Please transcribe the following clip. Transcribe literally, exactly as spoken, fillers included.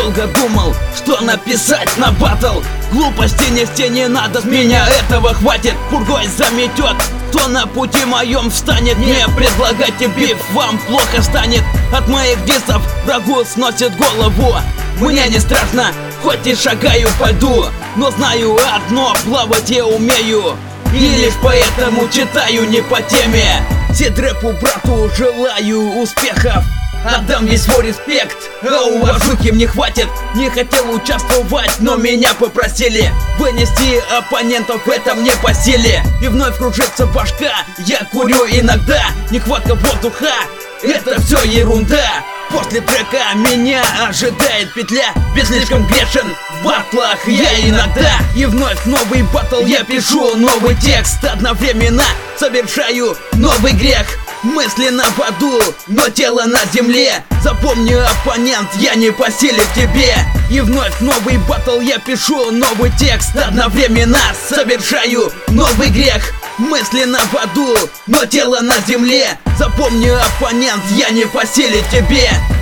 долго думал, что написать на батл. Глупости нести не надо, с меня этого хватит. Пургой заметет, кто на пути моем встанет. Не предлагайте биф, вам плохо станет. От моих дисов врагу сносит голову. Мне не страшно, хоть и шагаю по льду, но знаю одно, плавать я умею. И лишь поэтому читаю не по теме. Сидрэпу брату желаю успехов, отдам весь свой респект, а уважухи мне хватит. Не хотел участвовать, но меня попросили вынести оппонентов, это мне по силе. И вновь кружится башка, я курю иногда. Нехватка воздуха, это все ерунда. После трека меня ожидает петля, ведь слишком грешен в батлах я иногда. И вновь новый батл, я пишу новый текст. Одновременно совершаю новый грех. Мысли на воду, но тело на земле. Запомни, оппонент, я не по силе тебе. И вновь новый батл, я пишу новый текст. Одновременно совершаю новый грех. Мысли на воду, но тело на земле. Запомни, оппонент, я не по силе тебе.